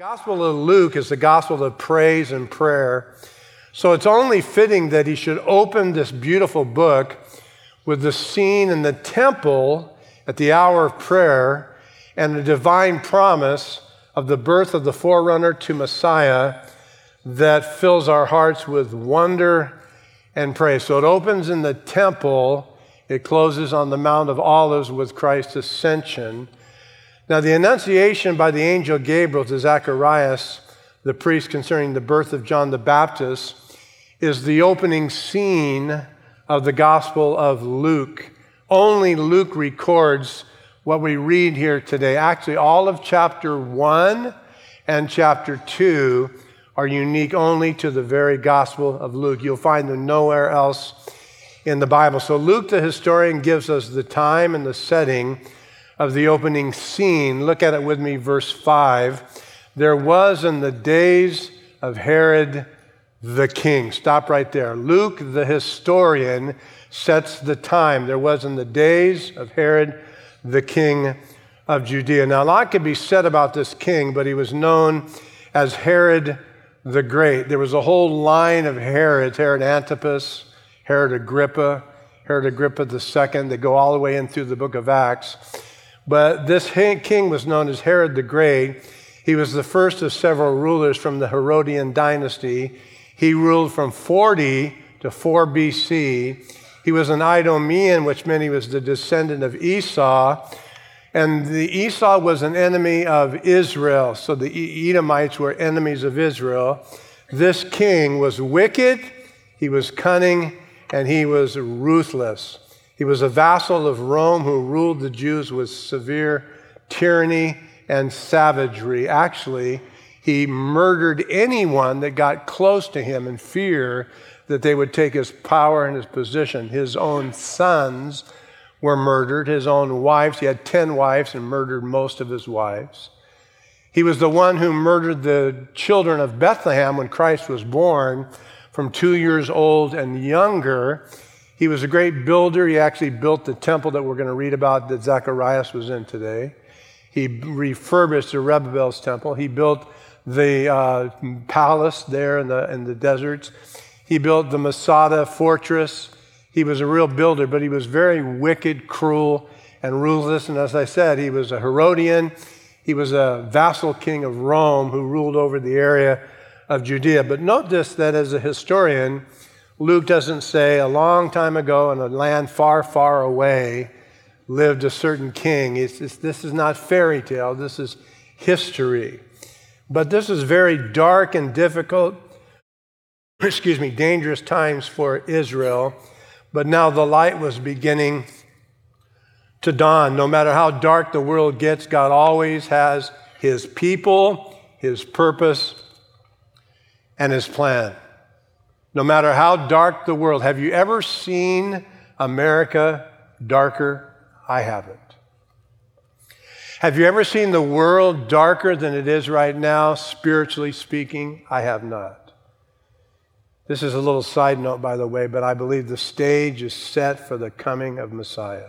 Gospel of Luke is the gospel of praise and prayer. So it's only fitting that he should open this beautiful book with the scene in the temple at the hour of prayer and the divine promise of the birth of the forerunner to Messiah that fills our hearts with wonder and praise. So it opens in the temple. It closes on the Mount of Olives with Christ's ascension. Now, the annunciation by the angel Gabriel to Zacharias, the priest, concerning the birth of John the Baptist, is the opening scene of the Gospel of Luke. Only Luke records what we read here today. Actually, all of chapter 1 and chapter 2 are unique only to the very Gospel of Luke. You'll find them nowhere else in the Bible. So Luke, the historian, gives us the time and the setting of the opening scene. Look at it with me, verse 5. There was in the days of Herod the king. Stop right there. Luke, the historian, sets the time. There was in the days of Herod the king of Judea. Now, a lot could be said about this king, but he was known as Herod the Great. There was a whole line of Herods: Herod Antipas, Herod Agrippa II. They go all the way in through the book of Acts. But this king was known as Herod the Great. He was the first of several rulers from the Herodian dynasty. He ruled from 40 to 4 BC. He was an Idumean, which meant he was the descendant of Esau. And the Esau was an enemy of Israel. So the Edomites were enemies of Israel. This king was wicked, he was cunning, and he was ruthless. He was a vassal of Rome who ruled the Jews with severe tyranny and savagery. Actually, he murdered anyone that got close to him in fear that they would take his power and his position. His own sons were murdered, his own wives. He had 10 wives and murdered most of his wives. He was the one who murdered the children of Bethlehem when Christ was born, from 2 years old and younger. He was a great builder. He actually built the temple that we're going to read about that Zacharias was in today. He refurbished Zerubbabel's temple. He built the palace there in the deserts. He built the Masada fortress. He was a real builder, but he was very wicked, cruel, and ruthless. And as I said, he was a Herodian. He was a vassal king of Rome who ruled over the area of Judea. But note this, that as a historian, Luke doesn't say a long time ago in a land far, far away lived a certain king. This is not fairy tale. This is history. But this is very dark and difficult, dangerous times for Israel. But now the light was beginning to dawn. No matter how dark the world gets, God always has his people, his purpose, and his plan. No matter how dark the world. Have you ever seen America darker? I haven't. Have you ever seen the world darker than it is right now, spiritually speaking? I have not. This is a little side note, by the way, but I believe the stage is set for the coming of Messiah.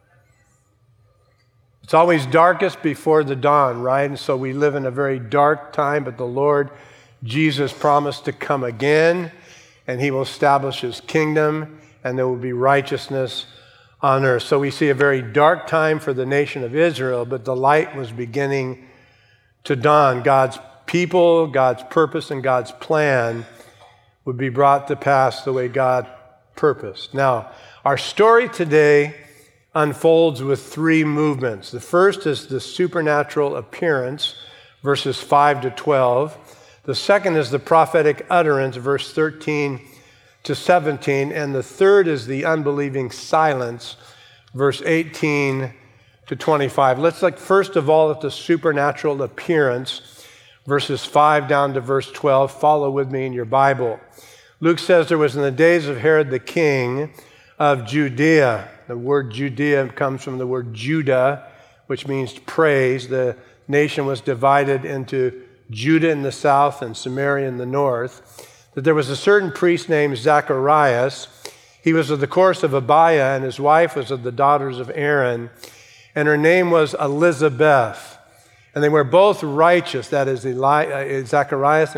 It's always darkest before the dawn, right? And so we live in a very dark time, but the Lord Jesus promised to come again, and he will establish his kingdom, and there will be righteousness on earth. So we see a very dark time for the nation of Israel, but the light was beginning to dawn. God's people, God's purpose, and God's plan would be brought to pass the way God purposed. Now, our story today unfolds with 3 movements. The first is the supernatural appearance, verses 5 to 12. The second is the prophetic utterance, verse 13 to 17. And the third is the unbelieving silence, verse 18 to 25. Let's look first of all at the supernatural appearance, verses 5 down to verse 12. Follow with me in your Bible. Luke says there was in the days of Herod the king of Judea. The word Judea comes from the word Judah, which means praise. The nation was divided into Judah in the south and Samaria in the north. That there was a certain priest named Zacharias. He was of the course of Abiah, and his wife was of the daughters of Aaron, and her name was Elizabeth. And they were both righteous. That is, Zacharias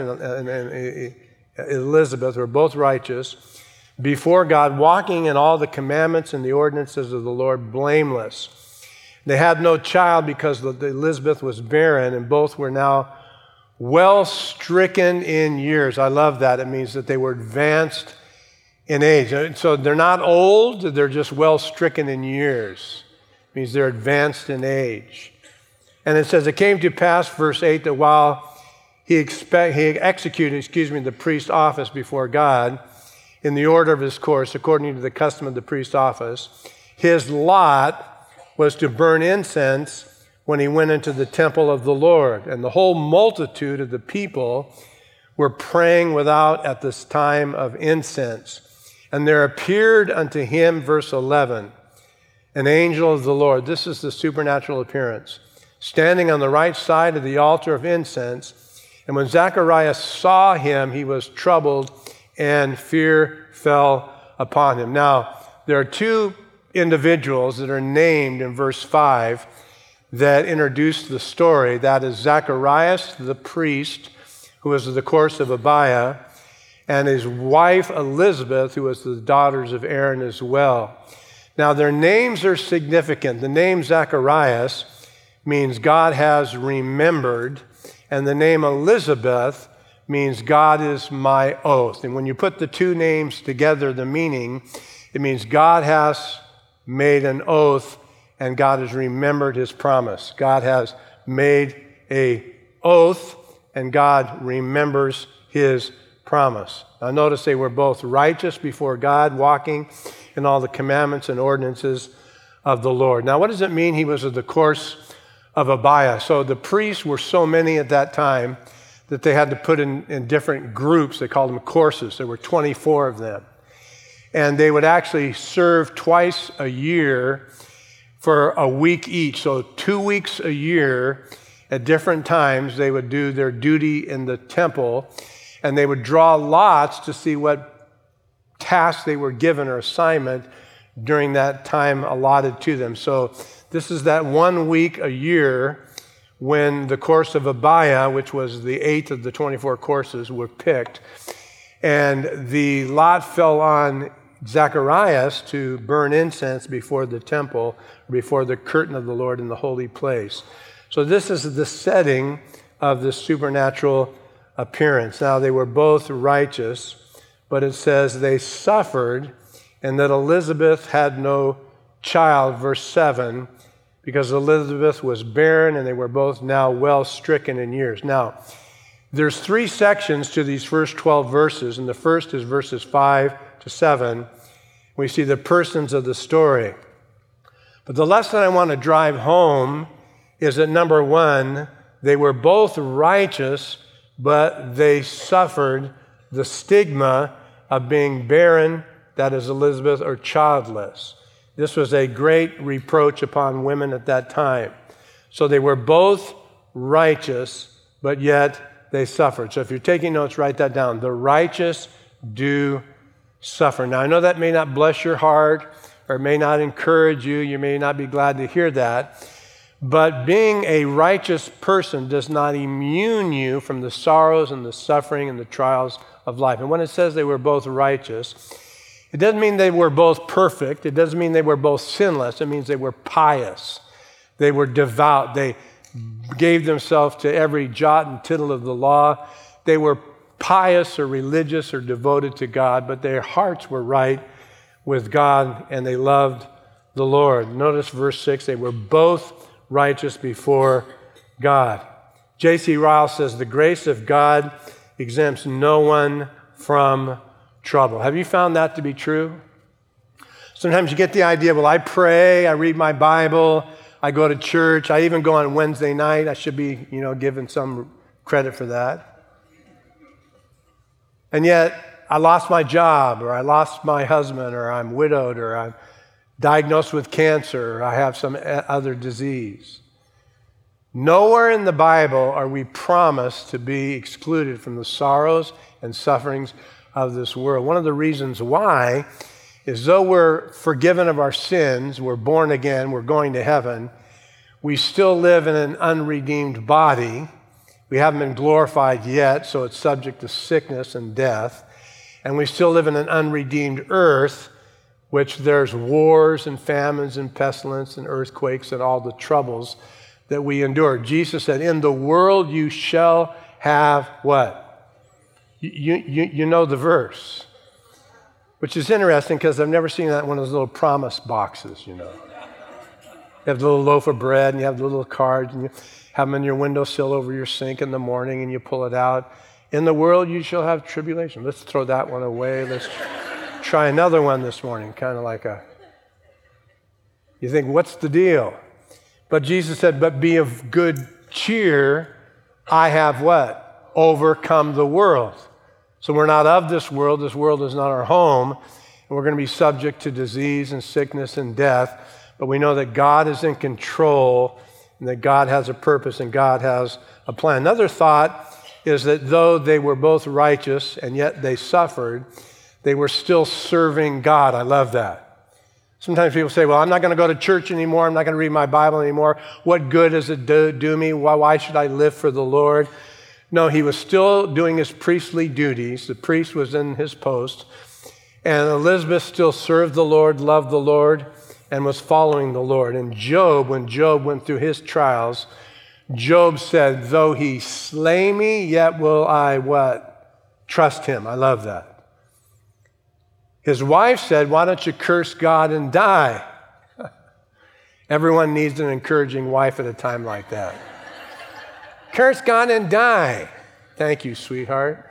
and Elizabeth were both righteous before God, walking in all the commandments and the ordinances of the Lord, blameless. They had no child because Elizabeth was barren, and both were now well stricken in years. I love that. It means that they were advanced in age. So they're not old, they're just well stricken in years. It means they're advanced in age. And it says, it came to pass, verse 8, that while he executed the priest's office before God in the order of his course, according to the custom of the priest's office, his lot was to burn incense when he went into the temple of the Lord. And the whole multitude of the people were praying without at this time of incense. And there appeared unto him, verse 11, an angel of the Lord. This is the supernatural appearance, standing on the right side of the altar of incense. And when Zacharias saw him, he was troubled, and fear fell upon him. Now, there are two individuals that are named in verse 5 that introduce the story. That is Zacharias, the priest, who was of the course of Abiah, and his wife Elizabeth, who was the daughters of Aaron as well. Now, their names are significant. The name Zacharias means God has remembered, and the name Elizabeth means God is my oath. And when you put the two names together, the meaning, it means God has made an oath and God has remembered his promise. God has made an oath and God remembers his promise. Now notice they were both righteous before God, walking in all the commandments and ordinances of the Lord. Now what does it mean he was of the course of Abiah? So the priests were so many at that time that they had to put in different groups. They called them courses. There were 24 of them. And they would actually serve twice a year for a week each. So 2 weeks a year at different times, they would do their duty in the temple, and they would draw lots to see what tasks they were given or assignment during that time allotted to them. So this is that 1 week a year when the course of Abiah, which was the 8th of the 24 courses, were picked. And the lot fell on Zacharias to burn incense before the temple, before the curtain of the Lord in the holy place. So this is the setting of the supernatural appearance. Now they were both righteous, but it says they suffered and that Elizabeth had no child, verse 7, because Elizabeth was barren and they were both now well stricken in years. Now, there's 3 sections to these first 12 verses, and the first is verses 5 to 7. We see the persons of the story. But the lesson I want to drive home is that, number 1, they were both righteous, but they suffered the stigma of being barren, that is Elizabeth, or childless. This was a great reproach upon women at that time. So they were both righteous, but yet they suffered. So if you're taking notes, write that down. The righteous do suffer. Now, I know that may not bless your heart or may not encourage you. You may not be glad to hear that. But being a righteous person does not immune you from the sorrows and the suffering and the trials of life. And when it says they were both righteous, it doesn't mean they were both perfect. It doesn't mean they were both sinless. It means they were pious. They were devout. They gave themselves to every jot and tittle of the law. They were pious or religious or devoted to God, but their hearts were right with God and they loved the Lord. Notice verse 6, they were both righteous before God. J.C. Ryle says, the grace of God exempts no one from trouble. Have you found that to be true? Sometimes you get the idea, well, I pray, I read my Bible, I go to church, I even go on Wednesday night. I should be, given some credit for that. And yet, I lost my job, or I lost my husband, or I'm widowed, or I'm diagnosed with cancer, or I have some other disease. Nowhere in the Bible are we promised to be excluded from the sorrows and sufferings of this world. One of the reasons why is though we're forgiven of our sins, we're born again, we're going to heaven, We still live in an unredeemed body. We haven't been glorified yet, so it's subject to sickness and death. And we still live in an unredeemed earth, which there's wars and famines and pestilence and earthquakes and all the troubles that we endure. Jesus said, in the world you shall have what? You know the verse, which is interesting because I've never seen that in one of those little promise boxes, You have the little loaf of bread and you have the little cards and you have them in your windowsill over your sink in the morning and you pull it out. In the world you shall have tribulation. Let's throw that one away. Let's try another one this morning, kind of like you think, what's the deal? But Jesus said, but be of good cheer. I have what? Overcome the world. So we're not of this world. This world is not our home. And we're going to be subject to disease and sickness and death. But we know that God is in control and that God has a purpose and God has a plan. Another thought is that though they were both righteous and yet they suffered, they were still serving God. I love that. Sometimes people say, well, I'm not going to go to church anymore. I'm not going to read my Bible anymore. What good does it do me? Why should I live for the Lord? No, he was still doing his priestly duties. The priest was in his post. And Elizabeth still served the Lord, loved the Lord, and was following the Lord. And Job, when Job went through his trials, Job said, though he slay me, yet will I what? Trust him. I love that. His wife said, why don't you curse God and die? Everyone needs an encouraging wife at a time like that. Curse God and die. Thank you, sweetheart.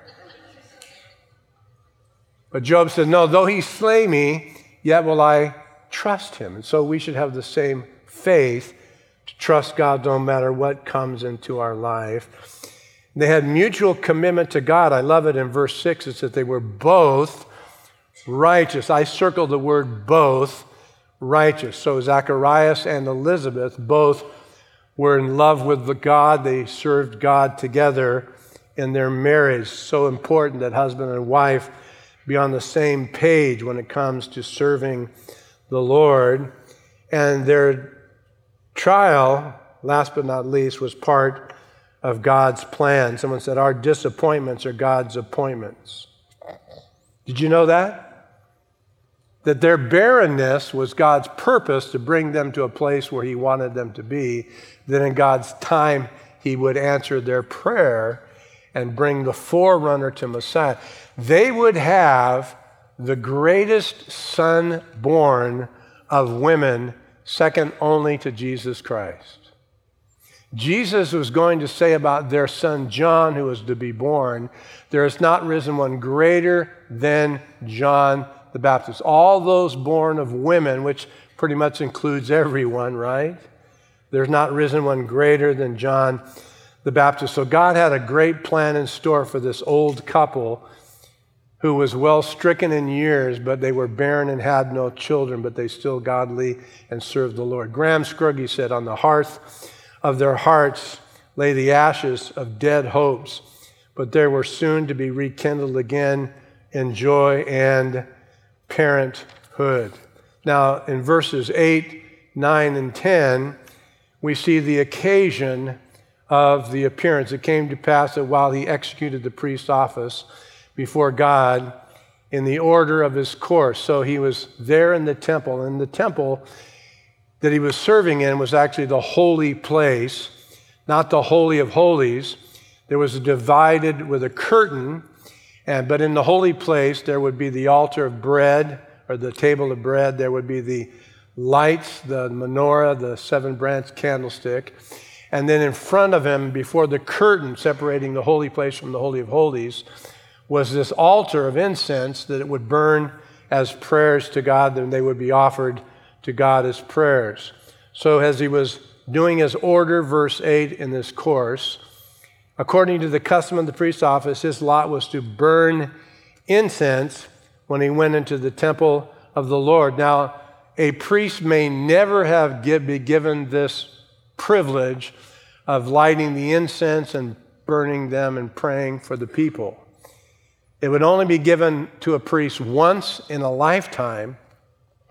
But Job said, no, though he slay me, yet will I trust him. And so we should have the same faith to trust God no matter what comes into our life. They had mutual commitment to God. I love it in verse 6. It says they were both righteous. I circled the word both righteous. So Zacharias and Elizabeth both were in love with the God. They served God together in their marriage. So important that husband and wife be on the same page when it comes to serving the Lord. And their trial, last but not least, was part of God's plan. Someone said, our disappointments are God's appointments. Did you know that? That their barrenness was God's purpose to bring them to a place where he wanted them to be. Then in God's time, he would answer their prayer and bring the forerunner to Messiah. They would have the greatest son born of women, second only to Jesus Christ. Jesus was going to say about their son John, who was to be born, there has not risen one greater than John the Baptist. All those born of women, which pretty much includes everyone, right? There's not risen one greater than John the Baptist. So God had a great plan in store for this old couple who was well stricken in years, but they were barren and had no children, but they still godly and served the Lord. Graham Scruggy said, on the hearth of their hearts lay the ashes of dead hopes, but they were soon to be rekindled again in joy and parenthood. Now, in verses 8, 9, and 10, we see the occasion of the appearance. It came to pass that while he executed the priest's office before God in the order of his course. So he was there in the temple, and the temple that he was serving in was actually the holy place, not the Holy of Holies. There was divided with a curtain, but in the holy place there would be the altar of bread, or the table of bread. There would be the lights, the menorah, the 7-branch candlestick. And then in front of him, before the curtain separating the holy place from the Holy of Holies, was this altar of incense that it would burn as prayers to God, and they would be offered to God as prayers. So as he was doing his order, verse 8 in this course, according to the custom of the priest's office, his lot was to burn incense when he went into the temple of the Lord. Now, a priest may never have be given this privilege of lighting the incense and burning them and praying for the people. It would only be given to a priest once in a lifetime,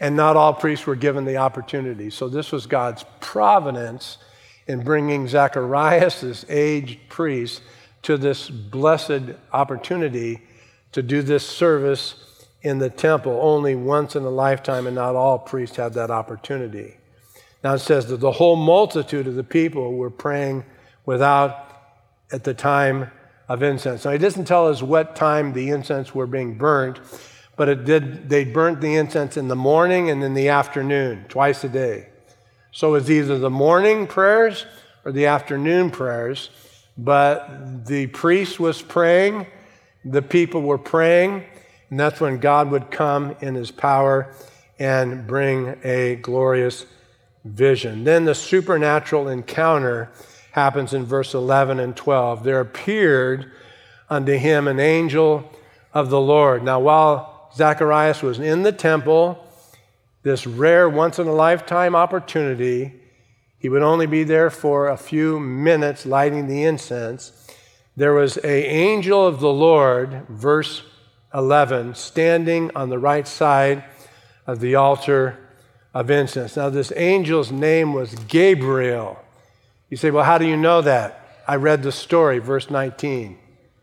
and not all priests were given the opportunity. So this was God's providence in bringing Zacharias, this aged priest, to this blessed opportunity to do this service in the temple only once in a lifetime, and not all priests had that opportunity. Now it says that the whole multitude of the people were praying without at the time of incense. Now he doesn't tell us what time the incense were being burnt, but they burnt the incense in the morning and in the afternoon, twice a day. So it's either the morning prayers or the afternoon prayers, but the priest was praying, the people were praying, and that's when God would come in his power and bring a glorious vision. Then the supernatural encounter happens in verse 11 and 12. There appeared unto him an angel of the Lord. Now, while Zacharias was in the temple, this rare once-in-a-lifetime opportunity, he would only be there for a few minutes lighting the incense. There was an angel of the Lord, verse 11, standing on the right side of the altar of incense. Now, this angel's name was Gabriel. You say, well, how do you know that? I read the story, verse 19.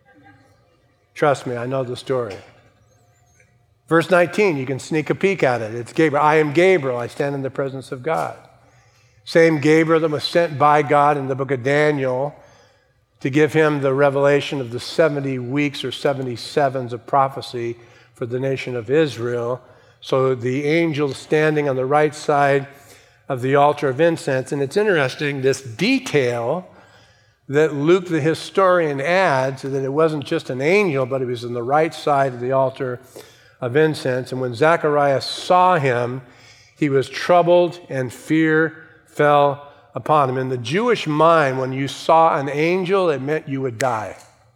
Trust me, I know the story. Verse 19, you can sneak a peek at it. It's Gabriel. I am Gabriel. I stand in the presence of God. Same Gabriel that was sent by God in the book of Daniel to give him the revelation of the 70 weeks or 77s of prophecy for the nation of Israel. So the angel standing on the right side of the altar of incense. And it's interesting, this detail that Luke the historian adds, that it wasn't just an angel, but it was on the right side of the altar of incense. And when Zacharias saw him, he was troubled and fear fell upon him. In the Jewish mind, when you saw an angel, it meant you would die.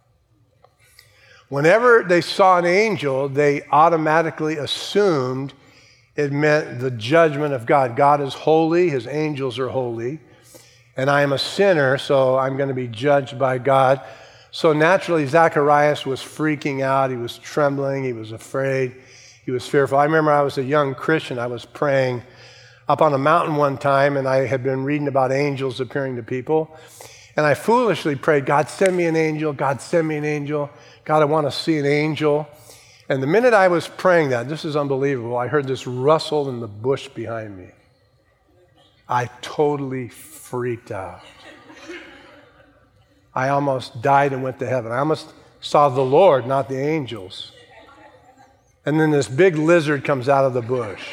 Whenever they saw an angel, they automatically assumed it meant the judgment of God. God is holy, his angels are holy, and I am a sinner, so I'm going to be judged by God. So naturally, Zacharias was freaking out. He was trembling. He was afraid. He was fearful. I remember I was a young Christian. I was praying up on a mountain one time, and I had been reading about angels appearing to people. And I foolishly prayed, God, send me an angel. God, send me an angel. God, I want to see an angel. And the minute I was praying that, this is unbelievable, I heard this rustle in the bush behind me. I totally freaked out. I almost died and went to heaven. I almost saw the Lord, not the angels. And then this big lizard comes out of the bush.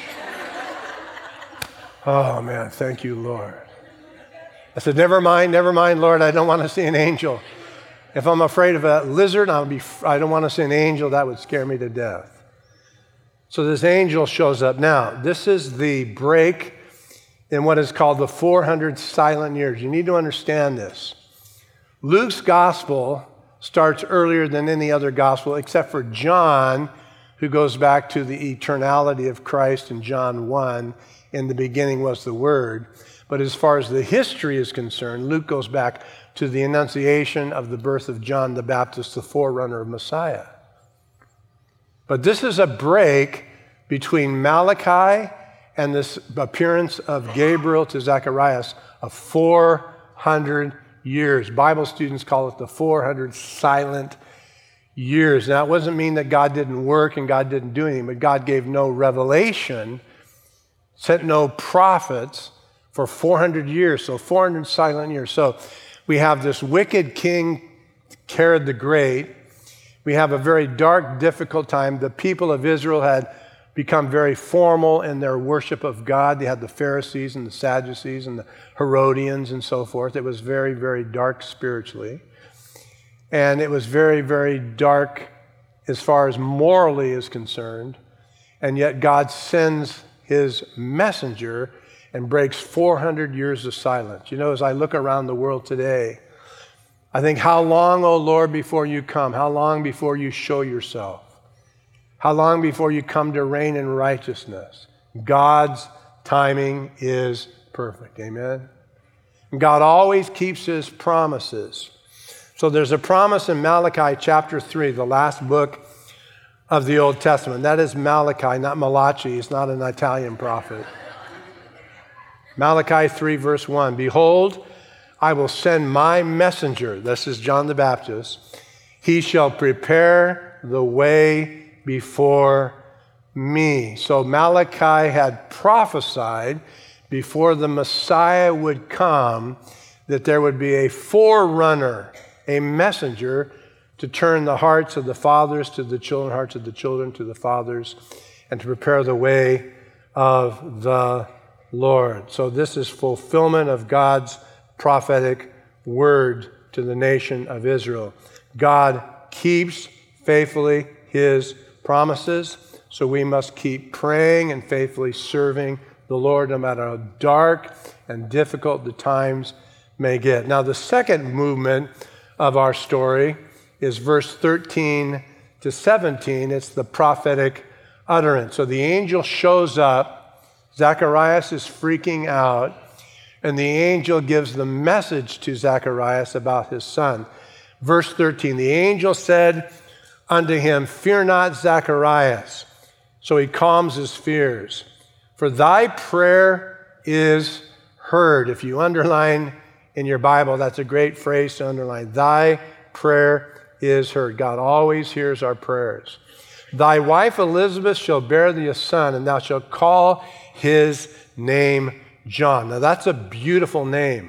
Oh, man, thank you, Lord. I said, never mind, Lord, I don't want to see an angel. If I'm afraid of a lizard, I don't want to see an angel. That would scare me to death. So this angel shows up. Now, this is the break in what is called the 400 silent years. You need to understand this. Luke's gospel starts earlier than any other gospel, except for John, who goes back to the eternality of Christ in John 1. In the beginning was the Word. But as far as the history is concerned, Luke goes back to the annunciation of the birth of John the Baptist, the forerunner of Messiah. But this is a break between Malachi and this appearance of Gabriel to Zacharias of 400 years. Bible students call it the 400 silent years. Now, it doesn't mean that God didn't work and God didn't do anything, but God gave no revelation, sent no prophets for 400 years, so 400 silent years. So we have this wicked king, Herod the Great. We have a very dark, difficult time. The people of Israel had become very formal in their worship of God. They had the Pharisees and the Sadducees and the Herodians and so forth. It was very, very dark spiritually. And it was very, very dark as far as morally is concerned. And yet God sends his messenger and breaks 400 years of silence. You know, as I look around the world today, I think, how long, O Lord, before you come? How long before you show yourself? How long before you come to reign in righteousness? God's timing is perfect. Amen? And God always keeps his promises. So there's a promise in Malachi chapter 3, the last book of the Old Testament. That is Malachi, not Malachi. He's not an Italian prophet. Malachi 3, verse 1. Behold, I will send my messenger. This is John the Baptist. He shall prepare the way before me. So Malachi had prophesied before the Messiah would come that there would be a forerunner, a messenger to turn the hearts of the fathers to the children, hearts of the children to the fathers, and to prepare the way of the Lord. So this is fulfillment of God's prophetic word to the nation of Israel. God keeps faithfully his promises, so we must keep praying and faithfully serving the Lord no matter how dark and difficult the times may get. Now, the second movement of our story is verse 13 to 17. It's the prophetic utterance. So the angel shows up. Zacharias is freaking out, and the angel gives the message to Zacharias about his son. Verse 13, the angel said unto him, Fear not, Zacharias. So he calms his fears. For thy prayer is heard. If you underline in your Bible, that's a great phrase to underline. Thy prayer is heard. God always hears our prayers. Thy wife Elizabeth shall bear thee a son, and thou shalt call his name John. Now that's a beautiful name.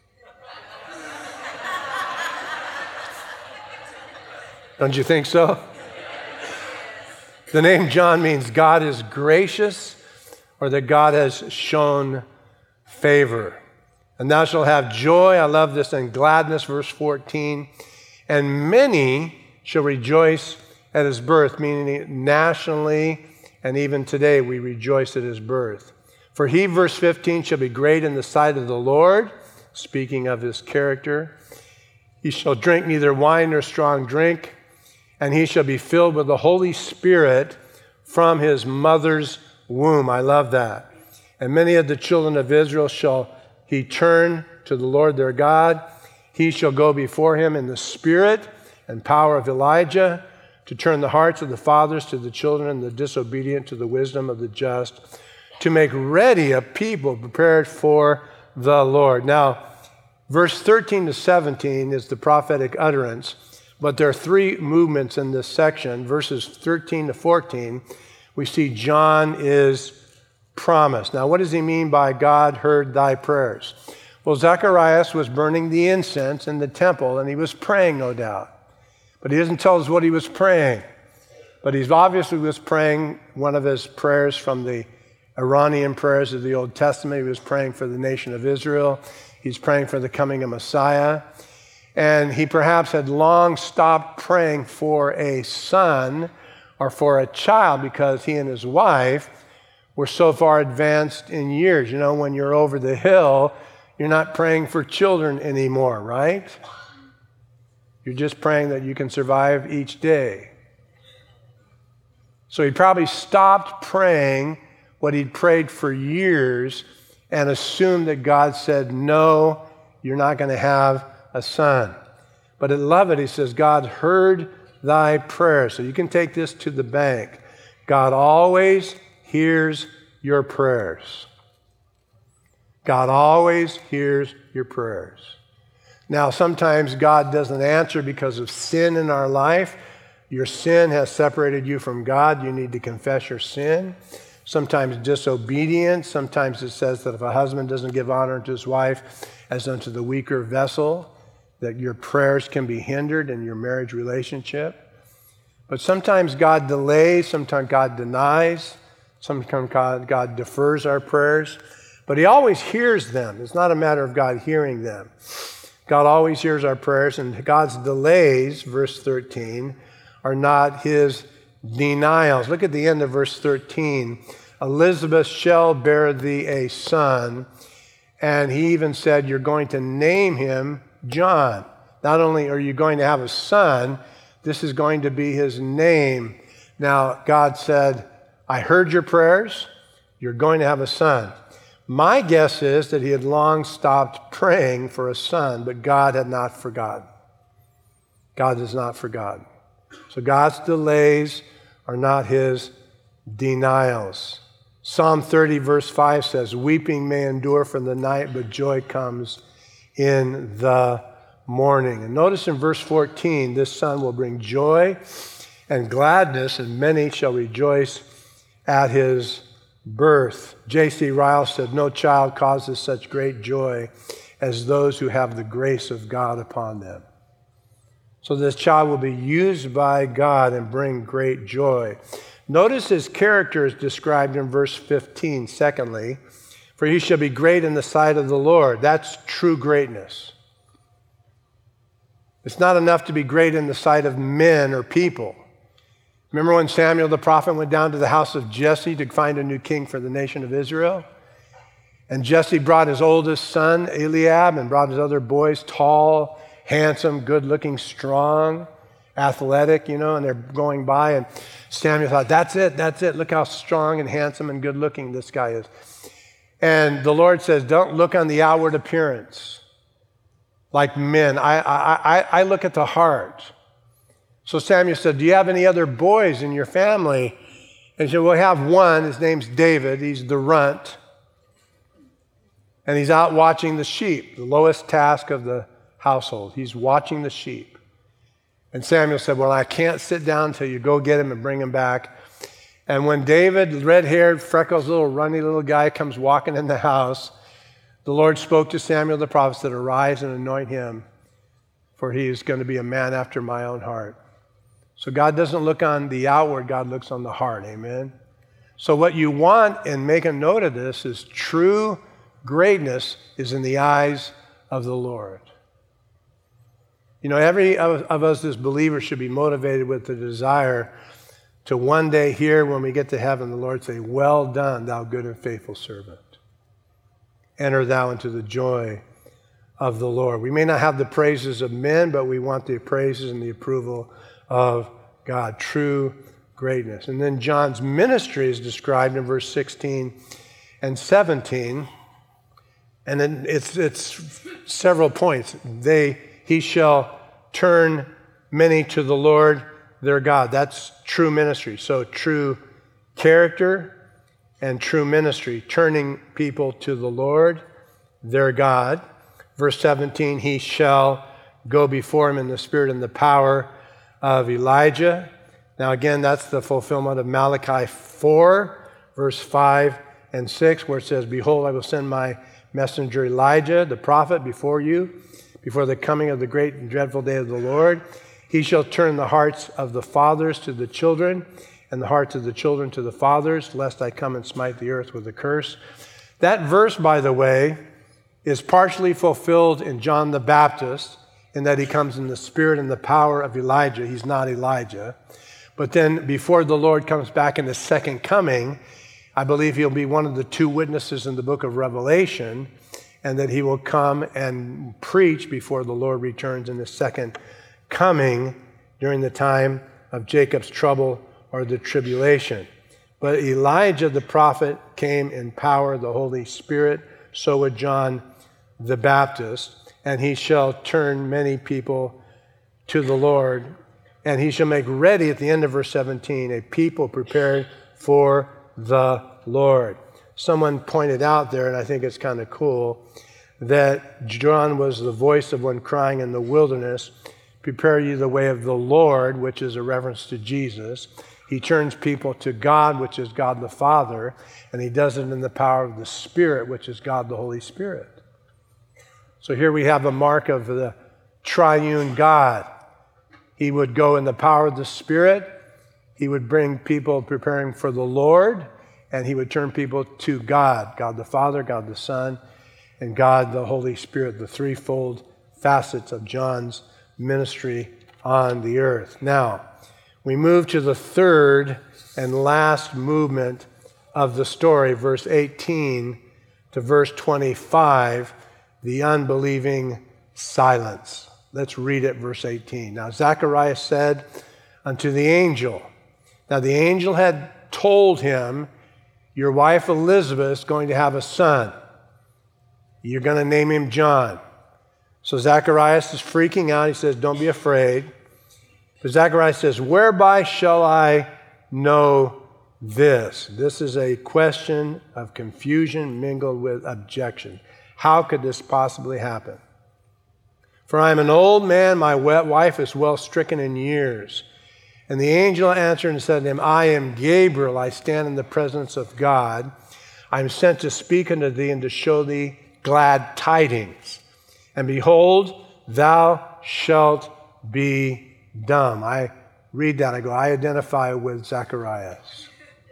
Don't you think so? The name John means God is gracious, or that God has shown favor. And thou shalt have joy, I love this, and gladness, verse 14. And many shall rejoice at his birth, meaning nationally and even today we rejoice at his birth. For he, verse 15, shall be great in the sight of the Lord, speaking of his character. He shall drink neither wine nor strong drink, and he shall be filled with the Holy Spirit from his mother's womb. I love that. And many of the children of Israel shall he turn to the Lord their God. He shall go before him in the spirit and power of Elijah, to turn the hearts of the fathers to the children and the disobedient to the wisdom of the just, to make ready a people prepared for the Lord. Now, verse 13 to 17 is the prophetic utterance, but there are three movements in this section. Verses 13 to 14, we see John is promised. Now, what does he mean by God heard thy prayers? Well, Zacharias was burning the incense in the temple, and he was praying, no doubt. But he doesn't tell us what he was praying. But he obviously was praying one of his prayers from the Iranian prayers of the Old Testament. He was praying for the nation of Israel. He's praying for the coming of Messiah. And he perhaps had long stopped praying for a son or for a child because he and his wife were so far advanced in years. You know, when you're over the hill, you're not praying for children anymore, right? You're just praying that you can survive each day. So he probably stopped praying what he'd prayed for years and assumed that God said, no, you're not going to have a son. But I love it. He says, God heard thy prayer. So you can take this to the bank. God always hears your prayers. God always hears your prayers. Now, sometimes God doesn't answer because of sin in our life. Your sin has separated you from God. You need to confess your sin. Sometimes disobedience. Sometimes it says that if a husband doesn't give honor to his wife as unto the weaker vessel, that your prayers can be hindered in your marriage relationship. But sometimes God delays. Sometimes God denies. Sometimes God defers our prayers. But he always hears them. It's not a matter of God hearing them. God always hears our prayers, and God's delays, verse 13, are not his denials. Look at the end of verse 13. Elizabeth shall bear thee a son, and he even said, you're going to name him John. Not only are you going to have a son, this is going to be his name. Now, God said, I heard your prayers. You're going to have a son. My guess is that he had long stopped praying for a son, but God had not forgotten. God has not forgotten. So God's delays are not his denials. Psalm 30, verse 5 says, weeping may endure for the night, but joy comes in the morning. And notice in verse 14, this son will bring joy and gladness, and many shall rejoice at his birth. J.C. Ryle said, no child causes such great joy as those who have the grace of God upon them. So this child will be used by God and bring great joy. Notice his character is described in verse 15, secondly, for he shall be great in the sight of the Lord. That's true greatness. It's not enough to be great in the sight of men or people. Remember when Samuel the prophet went down to the house of Jesse to find a new king for the nation of Israel? And Jesse brought his oldest son, Eliab, and brought his other boys, tall, handsome, good-looking, strong, athletic, and they're going by. And Samuel thought, that's it. Look how strong and handsome and good-looking this guy is. And the Lord says, don't look on the outward appearance like men. I look at the heart. So Samuel said, do you have any other boys in your family? And he said, well, we have one. His name's David. He's the runt. And he's out watching the sheep, the lowest task of the household. He's watching the sheep. And Samuel said, well, I can't sit down until you go get him and bring him back. And when David, red-haired, freckles, little runny little guy, comes walking in the house, the Lord spoke to Samuel the prophet, said, arise and anoint him, for he is going to be a man after my own heart. So God doesn't look on the outward, God looks on the heart, amen? So what you want, and make a note of this, is true greatness is in the eyes of the Lord. Every of us as believers should be motivated with the desire to one day hear when we get to heaven, the Lord say, well done, thou good and faithful servant. Enter thou into the joy of the Lord. We may not have the praises of men, but we want the praises and the approval of God, true greatness. And then John's ministry is described in verse 16 and 17. And then it's several points. He shall turn many to the Lord their God. That's true ministry. So true character and true ministry, turning people to the Lord their God. Verse 17, he shall go before him in the spirit and the power of Elijah. Now again, that's the fulfillment of Malachi 4, verse 5 and 6, where it says, behold, I will send my messenger Elijah, the prophet, before you, before the coming of the great and dreadful day of the Lord. He shall turn the hearts of the fathers to the children, and the hearts of the children to the fathers, lest I come and smite the earth with a curse. That verse, by the way, is partially fulfilled in John the Baptist, in that he comes in the spirit and the power of Elijah. He's not Elijah. But then before the Lord comes back in his second coming, I believe he'll be one of the two witnesses in the book of Revelation, and that he will come and preach before the Lord returns in his second coming during the time of Jacob's trouble or the tribulation. But Elijah the prophet came in power of the Holy Spirit, so would John the Baptist, and he shall turn many people to the Lord, and he shall make ready, at the end of verse 17, a people prepared for the Lord. Someone pointed out there, and I think it's kind of cool, that John was the voice of one crying in the wilderness, prepare you the way of the Lord, which is a reference to Jesus. He turns people to God, which is God the Father, and he does it in the power of the Spirit, which is God the Holy Spirit. So here we have a mark of the triune God. He would go in the power of the Spirit. He would bring people preparing for the Lord, and he would turn people to God, God the Father, God the Son, and God the Holy Spirit, the threefold facets of John's ministry on the earth. Now, we move to the third and last movement of the story, verse 18 to verse 25, the unbelieving silence. Let's read it, verse 18. Now, Zacharias said unto the angel, now the angel had told him, your wife Elizabeth is going to have a son. You're going to name him John. So Zacharias is freaking out. He says, don't be afraid. But Zacharias says, whereby shall I know this. This is a question of confusion mingled with objection. How could this possibly happen? For I am an old man, my wife is well stricken in years. And the angel answered and said to him, I am Gabriel, I stand in the presence of God. I am sent to speak unto thee and to show thee glad tidings. And behold, thou shalt be dumb. I read that, I go, I identify with Zacharias.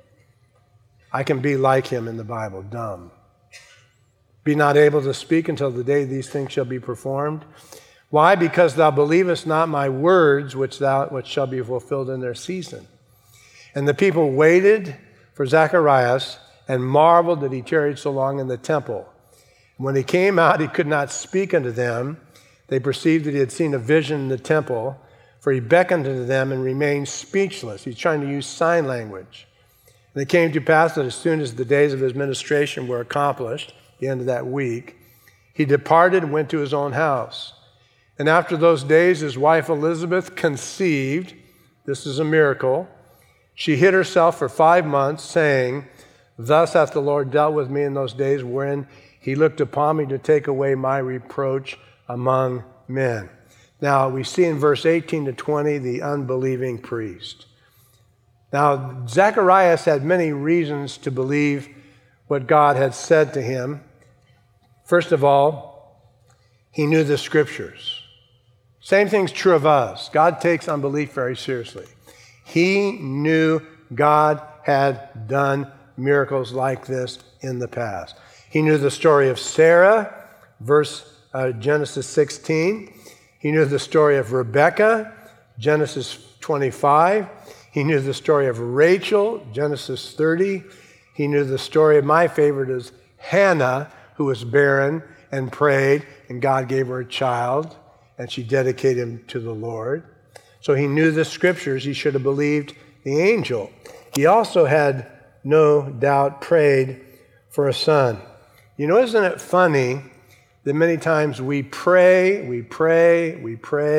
I can be like him in the Bible, dumb. Be not able to speak until the day these things shall be performed. Why? Because thou believest not my words, which shall be fulfilled in their season. And the people waited for Zacharias and marveled that he tarried so long in the temple. And when he came out, he could not speak unto them. They perceived that he had seen a vision in the temple, for he beckoned unto them and remained speechless. He's trying to use sign language. And it came to pass that as soon as the days of his ministration were accomplished, the end of that week, he departed and went to his own house. And after those days, his wife Elizabeth conceived. This is a miracle. She hid herself for 5 months, saying, Thus hath the Lord dealt with me in those days wherein he looked upon me to take away my reproach among men. Now, we see in verse 18 to 20 the unbelieving priest. Now, Zacharias had many reasons to believe what God had said to him. First of all, he knew the scriptures. Same thing's true of us. God takes unbelief very seriously. He knew God had done miracles like this in the past. He knew the story of Sarah, Genesis 16. He knew the story of Rebekah, Genesis 25. He knew the story of Rachel, Genesis 30. He knew the story of my favorite is Hannah, who was barren and prayed, and God gave her a child, and she dedicated him to the Lord. So he knew the scriptures. He should have believed the angel. He also had no doubt prayed for a son. You know, isn't it funny that many times we pray, and we pray, and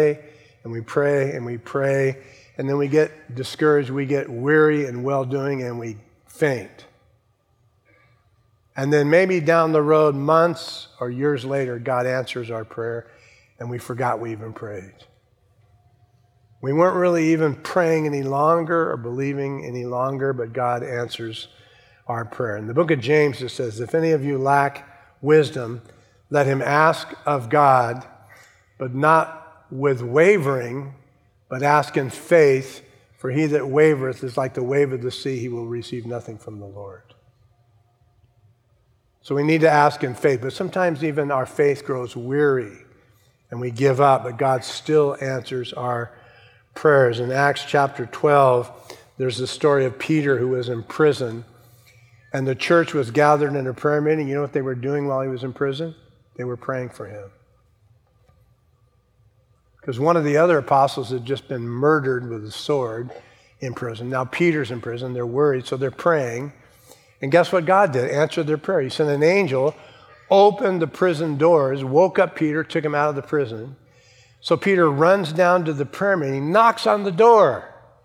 then we get discouraged, we get weary and well-doing, and we faint. And then maybe down the road, months or years later, God answers our prayer, and we forgot we even prayed. We weren't really even praying any longer or believing any longer, but God answers our prayer. In the book of James, it says, if any of you lack wisdom, let him ask of God, but not with wavering, but ask in faith, for he that wavereth is like the wave of the sea, he will receive nothing from the Lord. So we need to ask in faith, but sometimes even our faith grows weary and we give up, but God still answers our prayers. In Acts chapter 12, there's the story of Peter who was in prison, and the church was gathered in a prayer meeting. You know what they were doing while he was in prison? They were praying for him. Because one of the other apostles had just been murdered with a sword in prison. Now Peter's in prison. They're worried, so they're praying. And guess what God did? Answered their prayer. He sent an angel, opened the prison doors, woke up Peter, took him out of the prison. So Peter runs down to the prayer meeting, knocks on the door.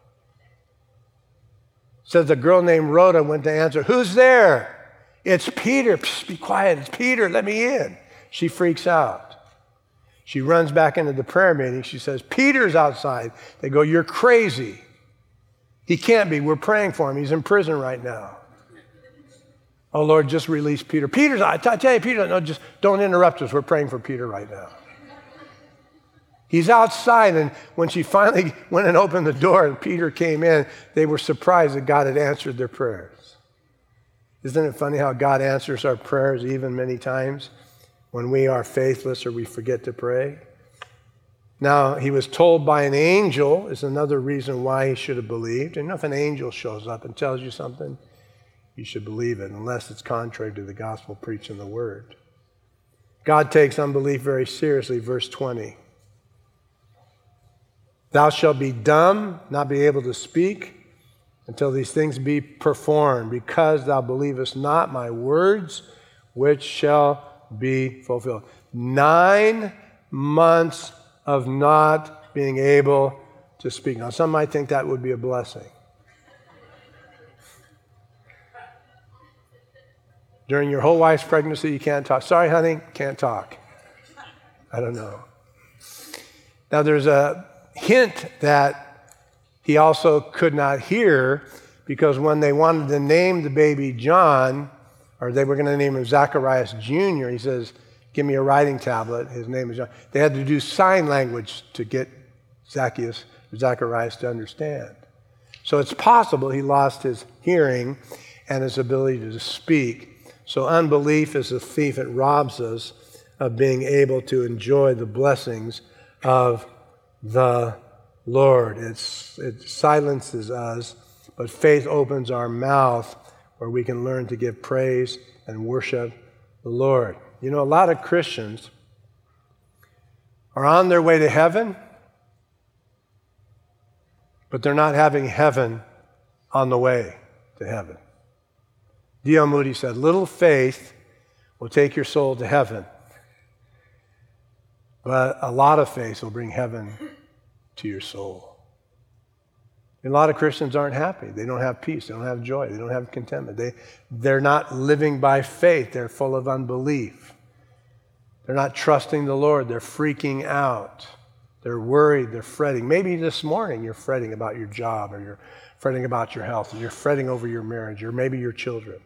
Says a girl named Rhoda went to answer. Who's there? It's Peter. Psst, be quiet. It's Peter. Let me in. She freaks out. She runs back into the prayer meeting. She says, Peter's outside. They go, you're crazy. He can't be. We're praying for him. He's in prison right now. Oh, Lord, just release Peter. Peter's, I tell you, Peter, no, just don't interrupt us. We're praying for Peter right now. He's outside, and when she finally went and opened the door and Peter came in, they were surprised that God had answered their prayers. Isn't it funny how God answers our prayers even many times when we are faithless or we forget to pray? Now, he was told by an angel is another reason why he should have believed. And if an angel shows up and tells you something, you should believe it, unless it's contrary to the gospel preached in the word. God takes unbelief very seriously. Verse 20. Thou shalt be dumb, not be able to speak, until these things be performed, because thou believest not my words, which shall be fulfilled. 9 months of not being able to speak. Now, some might think that would be a blessing. During your whole wife's pregnancy, you can't talk. Sorry, honey, can't talk. I don't know. Now, there's a hint that he also could not hear, because when they wanted to name the baby John, or they were going to name him Zacharias Jr., he says, give me a writing tablet. His name is John. They had to do sign language to get Zacharias to understand. So it's possible he lost his hearing and his ability to speak. So unbelief is a thief. It robs us of being able to enjoy the blessings of the Lord. It silences us, but faith opens our mouth where we can learn to give praise and worship the Lord. You know, a lot of Christians are on their way to heaven, but they're not having heaven on the way to heaven. D.L. Moody said, little faith will take your soul to heaven, but a lot of faith will bring heaven to your soul. And a lot of Christians aren't happy. They don't have peace. They don't have joy. They don't have contentment. They're not living by faith. They're full of unbelief. They're not trusting the Lord. They're freaking out. They're worried. They're fretting. Maybe this morning you're fretting about your job, or you're fretting about your health, or you're fretting over your marriage, or maybe your children.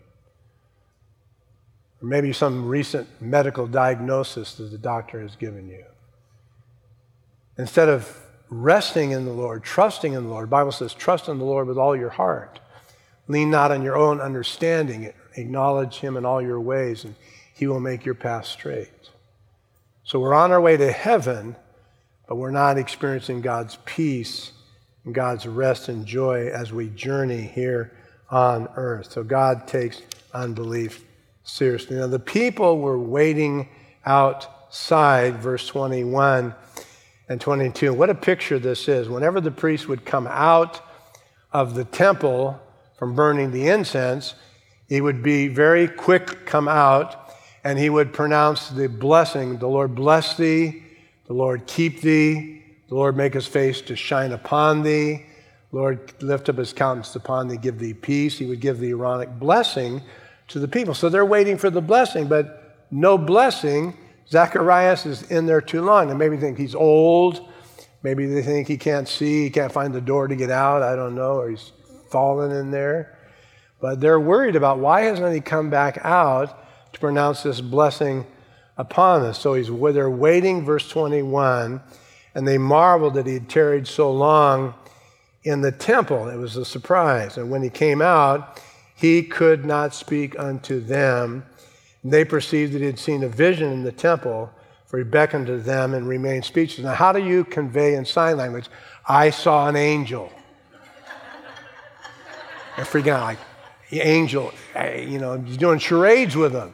Or maybe some recent medical diagnosis that the doctor has given you. Instead of resting in the Lord, trusting in the Lord, the Bible says, trust in the Lord with all your heart. Lean not on your own understanding. Acknowledge him in all your ways, and he will make your path straight. So we're on our way to heaven, but we're not experiencing God's peace and God's rest and joy as we journey here on earth. So God takes unbelief seriously. Now, the people were waiting outside, verse 21 and 22. What a picture this is. Whenever the priest would come out of the temple from burning the incense, he would be very quick come out, and he would pronounce the blessing. The Lord bless thee, the Lord keep thee, the Lord make his face to shine upon thee, Lord lift up his countenance upon thee, give thee peace. He would give the Aaronic blessing to the people. So they're waiting for the blessing, but no blessing. Zacharias is in there too long. And maybe they think he's old. Maybe they think he can't see. He can't find the door to get out. I don't know. Or he's fallen in there. But they're worried about, why hasn't he come back out to pronounce this blessing upon us? So they're waiting, verse 21, and they marveled that he had tarried so long in the temple. It was a surprise. And when he came out, he could not speak unto them. And they perceived that he had seen a vision in the temple, for he beckoned to them and remained speechless. Now, how do you convey in sign language, I saw an angel? They're freaking out, like, the angel, he's doing charades with them.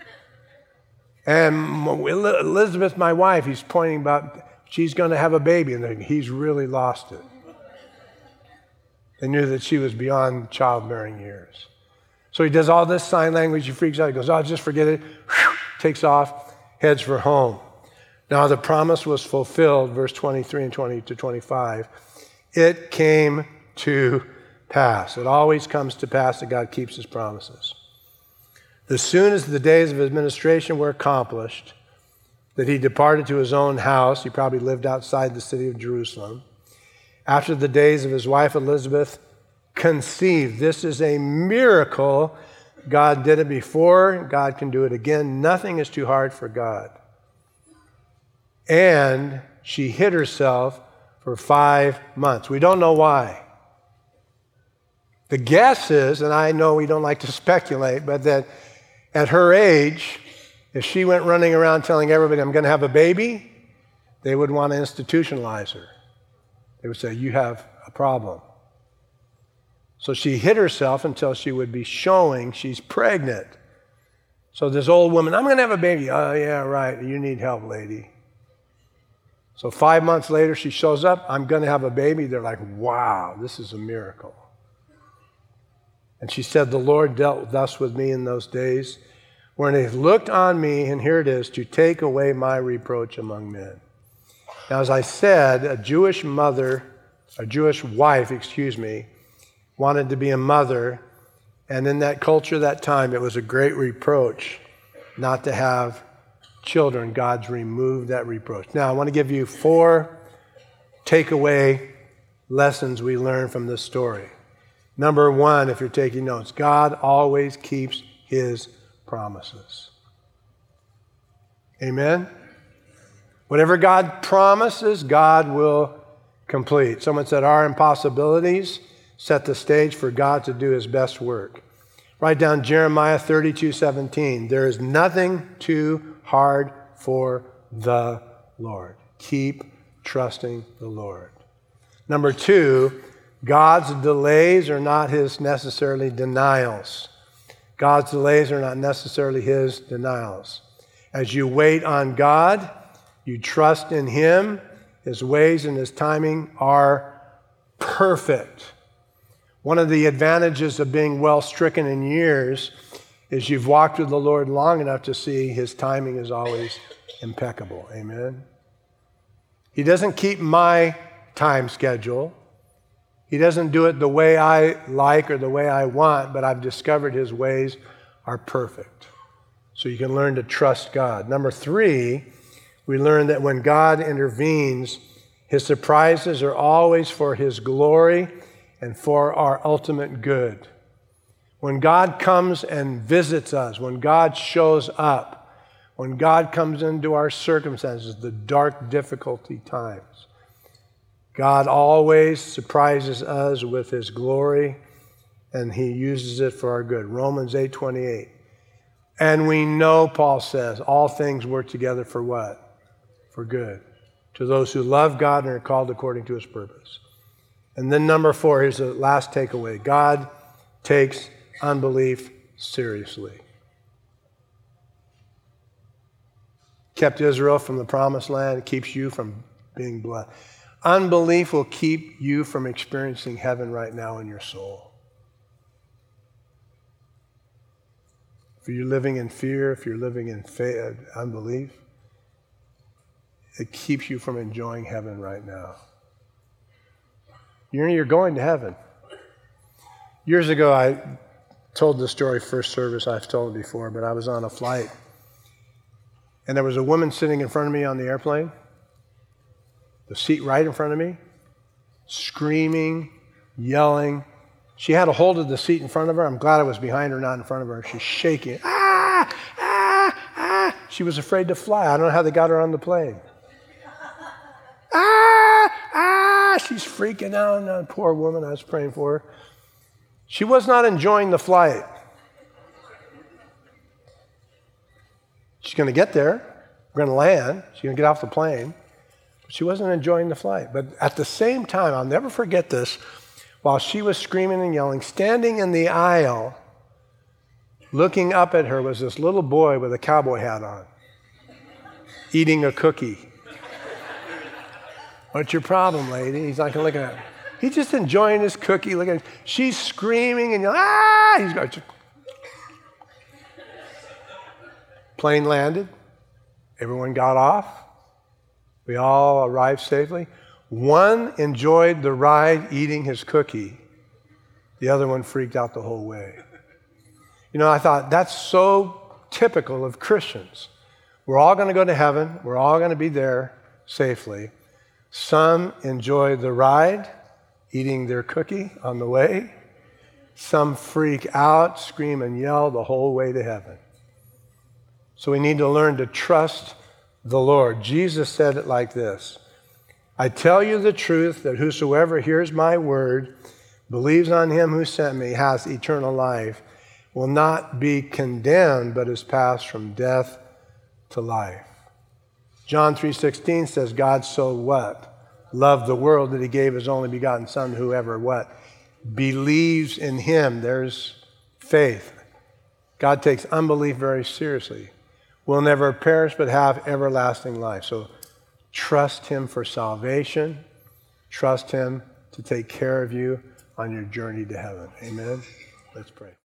And Elizabeth, my wife, he's pointing about, she's going to have a baby, and he's really lost it. They knew that she was beyond childbearing years. So he does all this sign language. He freaks out. He goes, just forget it. Whew, takes off, heads for home. Now the promise was fulfilled, verse 23 and 20 to 25. It came to pass. It always comes to pass that God keeps his promises. As soon as the days of his administration were accomplished, that he departed to his own house. He probably lived outside the city of Jerusalem. After the days of his wife Elizabeth conceived. This is a miracle. God did it before. God can do it again. Nothing is too hard for God. And she hid herself for 5 months. We don't know why. The guess is, and I know we don't like to speculate, but that at her age, if she went running around telling everybody, I'm going to have a baby, they would want to institutionalize her. They would say, you have a problem. So she hid herself until she would be showing she's pregnant. So this old woman, I'm going to have a baby. Oh, yeah, right. You need help, lady. So 5 months later, she shows up. I'm going to have a baby. They're like, wow, this is a miracle. And she said, the Lord dealt thus with me in those days when he looked on me, and here it is, to take away my reproach among men. Now, as I said, a Jewish wife, wanted to be a mother, And in that culture, that time, it was a great reproach not to have children. God's removed that reproach. Now, I want to give you 4 takeaway lessons we learn from this story. Number 1, if you're taking notes, God always keeps his promises. Amen? Whatever God promises, God will complete. Someone said, our impossibilities set the stage for God to do his best work. Write down Jeremiah 32:17. There is nothing too hard for the Lord. Keep trusting the Lord. Number 2, God's delays are not his necessarily denials. God's delays are not necessarily his denials. As you wait on God, you trust in him. His ways and his timing are perfect. One of the advantages of being well stricken in years is you've walked with the Lord long enough to see his timing is always impeccable. Amen? He doesn't keep my time schedule. He doesn't do it the way I like or the way I want, but I've discovered his ways are perfect. So you can learn to trust God. Number 3, we learn that when God intervenes, his surprises are always for his glory and for our ultimate good. When God comes and visits us, when God shows up, when God comes into our circumstances, the dark, difficulty times, God always surprises us with his glory, and he uses it for our good. Romans 8:28. And we know, Paul says, all things work together for what? For good. To those who love God and are called according to his purpose. And then number 4, here's the last takeaway. God takes unbelief seriously. Kept Israel from the promised land. It keeps you from being blessed. Unbelief will keep you from experiencing heaven right now in your soul. If you're living in fear, if you're living in unbelief, it keeps you from enjoying heaven right now. You're going to heaven. Years ago, I told this story first service. I've told it before, but I was on a flight, and there was a woman sitting in front of me on the airplane, the seat right in front of me, screaming, yelling. She had a hold of the seat in front of her. I'm glad I was behind her, not in front of her. She's shaking. Ah, ah, ah. She was afraid to fly. I don't know how they got her on the plane. Ah, ah. She's freaking out. And poor woman, I was praying for her. She was not enjoying the flight. She's going to get there. We're going to land. She's going to get off the plane. But she wasn't enjoying the flight. But at the same time, I'll never forget this, while she was screaming and yelling, standing in the aisle, looking up at her was this little boy with a cowboy hat on, eating a cookie. What's your problem, lady? He's not looking at her. He's just enjoying his cookie. Look at her. She's screaming and yelling, ah! He's going, plane landed. Everyone got off. We all arrived safely. One enjoyed the ride eating his cookie. The other one freaked out the whole way. You know, I thought, that's so typical of Christians. We're all going to go to heaven. We're all going to be there safely. Some enjoy the ride, eating their cookie on the way. Some freak out, scream and yell the whole way to heaven. So we need to learn to trust the Lord. Jesus said it like this: I tell you the truth, that whosoever hears my word, believes on him who sent me, has eternal life, will not be condemned, but is passed from death to life. John 3:16 says, God so what? Loved the world that he gave his only begotten son, whoever what? Believes in him. There's faith. God takes unbelief very seriously. Will never perish, but have everlasting life. So trust him for salvation. Trust him to take care of you on your journey to heaven. Amen? Let's pray.